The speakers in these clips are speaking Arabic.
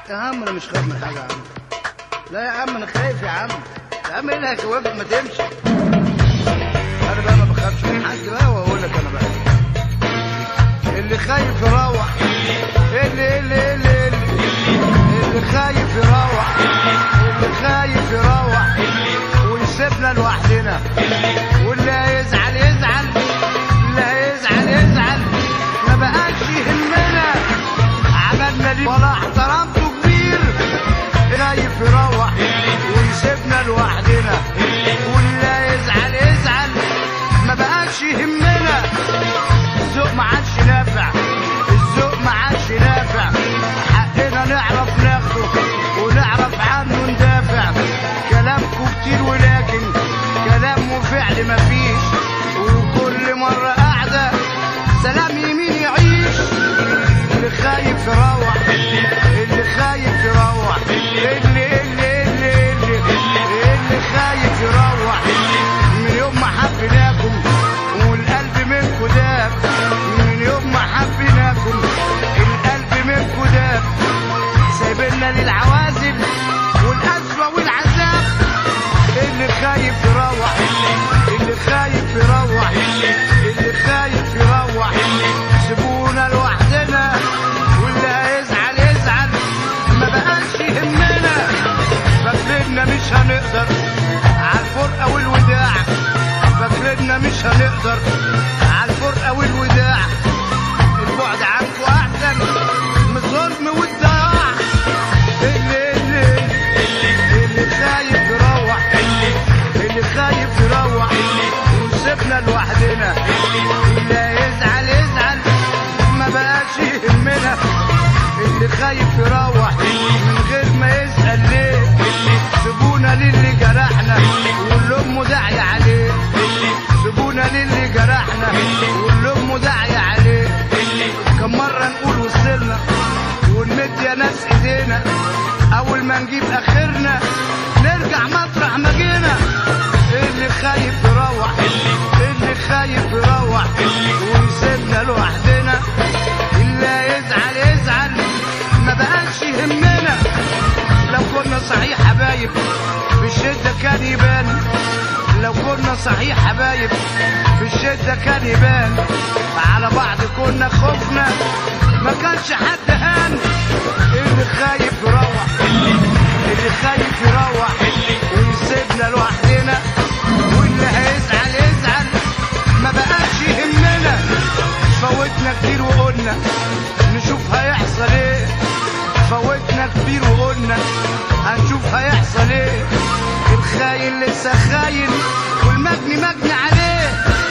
يا عم انا مش خايف من حاجه يا عم. لا يا عم انا خايف يا عم. يا عم ايه اللي هيخوفك؟ ما تمشي. انا بقى ما بخافش من حد بقى، واقول لك انا بقى اللي خايف يروح. اللي خايف يروح، اللي خايف يروح ويسيبنا لوحدنا. واللي هيزعل يزعل، اللي هيزعل يزعل، ما بقاش يهمنا عملنا ليه ولا احترامته كبير. خايف يروح ويسيبنا لوحدنا. واللي هيزعل يزعل، ما بقاش يهمنا. الذوق ما عادش نافع، الذوق ما عادش نافع. حقنا نعرف ناخده ونعرف عنه ندافع. كلامكم كتير ولكن كلام وفعل مفيش. وكل مرة قاعدة سلام يمين يعيش. اللي خايف يروح، اللي خايف يروح، اللي خايف يروح. من يوم ما حبيناكم والقلب منكم داب، من يوم ما حبيناكم القلب منكم داب. سايبنا للعوازل والقسوة والعذاب. اللي خايف يروح، اللي خايف يروح، اللي خايف يروح. سيبونا لوحدنا. واللي هيزعل يزعل، ما بقاش يهمنا. فاكرنا مش هنقدر عالفرقة والوداع، فاكرنا مش هنقدر عالفرقة والوداع. البعد عنكم أحسن من الظلم والضياع. اللي خايف يروح، اللي خايف يروح وسيبنا لوحدنا. اللي هيزعل يزعل، ما بقاش يهمنا. اللي خايف يروح من غير ما يسأل ليه. سيبونا للي جرحنا واللي أمه داعية عليه. سيبونا للي جرحنا واللي أمه داعية عليه. كم مرة نقول وصلنا ونمد يا ناس ايدينا. أول ما نجيب آخرنا نرجع مطرح ما جينا. اللي خايف يروح، اللي خايف يروح ويسيبنا لوحدنا. اللي هيزعل يزعل، ما بقاش يهمنا. لو كنا صحيح حبايب في الشدة كان يبان. لو كنا صحيح حبايب في الشدة كان يبان. على بعض كنا خفنا، ما كانش حد هان. اللي خايف يروح، اللي خايف يروح ويسيبنا لوحدنا. واللي هيزعل يزعل، ما بقاش يهمنا. فوتنا كتير وقلنا نشوف هيحصل ايه. فوتنا كتير وقلنا هنشوف هيحصل ايه. الخاين لسه خاين والمجني مجني عليه.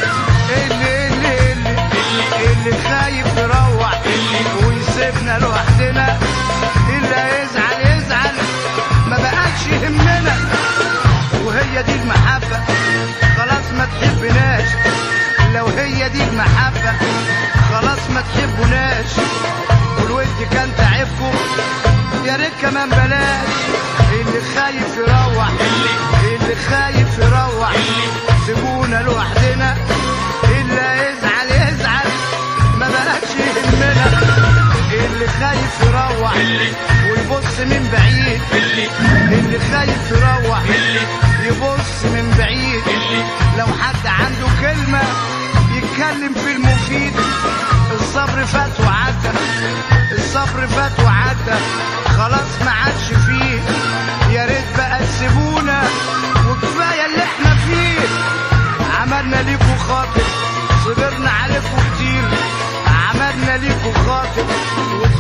اللي خايف يروح ويسيبنا لوحدنا. اللي هيزعل يزعل، ما بقاش يهمنا. وهي دي المحبة خلاص ما تحبناش. لو هي دي المحبة خلاص ما تحبوناش. والود كان تعبكم يا ريت كمان بلاش. اللي خايف يروح، اللي خايف يروح، سيبونا لوحدنا. اللي هيزعل يزعل، ما بقاش يهمنا. اللي خايف يروح ويبص من بعيد. اللي خايف يروح يبص من بعيد. لو حد عنده كلمة يتكلم في المفيد. الصبر فات وعدى، الصبر فات وعدى، خلاص ما عادش فيه. يا ريت بقى تسيبونا وكفاية اللي احنا فيه. عملنا ليكوا خاطر، صبرنا عليكوا كتير. عملنا ليكوا خاطر